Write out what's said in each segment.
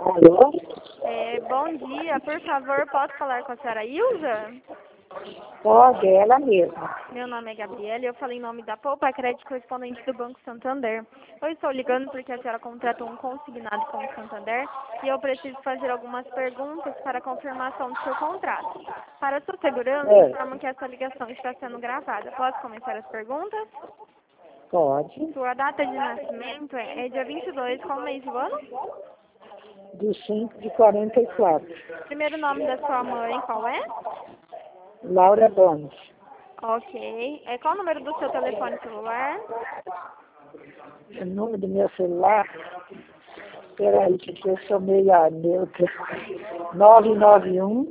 Alô? Bom dia, por favor, posso falar com a senhora Ilza? Pode, ela mesma. Meu nome é Gabriela e eu falei em nome da Poupa Crédito correspondente do Banco Santander. Eu estou ligando porque a senhora contratou um consignado com o Santander e eu preciso fazer algumas perguntas para a confirmação do seu contrato. Para sua segurança, informo que essa ligação está sendo gravada. Posso começar as perguntas? Pode. Sua data de nascimento é dia 22, qual mês do ano? Do 5 de 44. Primeiro nome da sua mãe, qual é? Laura Bones. Ok. Qual o número do seu telefone celular? O número do meu celular? Peraí, que eu sou meia neutra. 991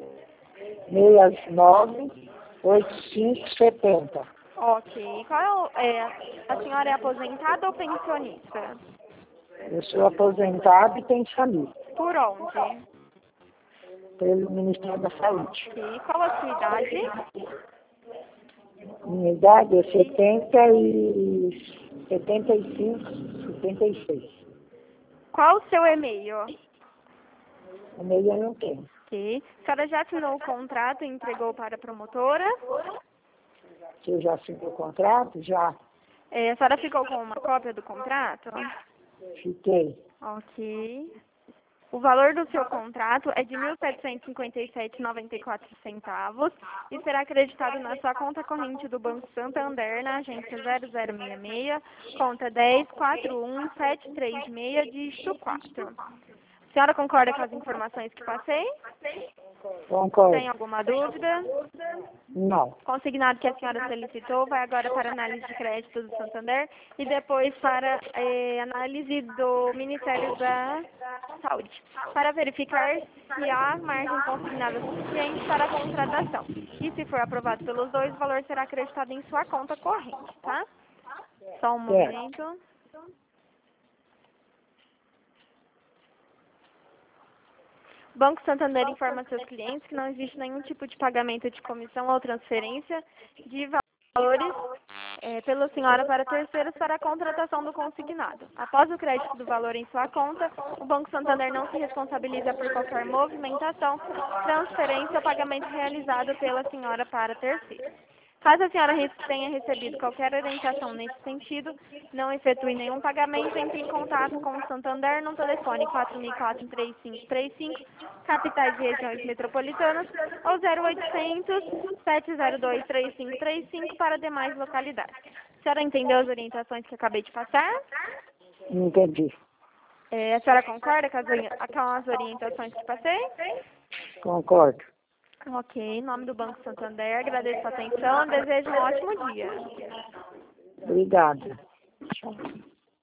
69 8570. Ok. A senhora é aposentada ou pensionista? Eu sou aposentado e pensionista Por onde? pelo Ministério da Saúde. Ok. Qual a sua idade? Minha idade é 75, 76. Qual o seu e-mail? O meio eu não tenho. Ok. A senhora já assinou o contrato e entregou para a promotora? Se eu já assinei o contrato, já A senhora ficou com uma cópia do contrato? fiquei. Ok. O valor do seu contrato é de R$ 1.757,94 e será acreditado na sua conta corrente do Banco Santander, na agência 0066, conta 10.41736, dígito 4. A senhora concorda com as informações que passei? Concordo. Tem alguma dúvida? Não. Consignado que a senhora solicitou vai agora para análise de crédito do Santander e depois para análise do Ministério da Saúde, para verificar se há margem consignada suficiente para a contratação. E se for aprovado pelos dois, o valor será acreditado em sua conta corrente, tá? Só um momento. O Banco Santander informa a seus clientes que não existe nenhum tipo de pagamento de comissão ou transferência de valores pela senhora para terceiros para a contratação do consignado. Após o crédito do valor em sua conta, o Banco Santander não se responsabiliza por qualquer movimentação, transferência ou pagamento realizado pela senhora para terceiros. Caso a senhora tenha recebido qualquer orientação nesse sentido, não efetue nenhum pagamento, entre em contato com o Santander no telefone 4004-3535, capitais e regiões metropolitanas, ou 0800-702-3535 para demais localidades. A senhora entendeu as orientações que eu acabei de passar? Entendi. A senhora concorda com as orientações que passei? Concordo. Ok, em nome do Banco Santander, agradeço a atenção e desejo um ótimo dia. Obrigada. Tchau.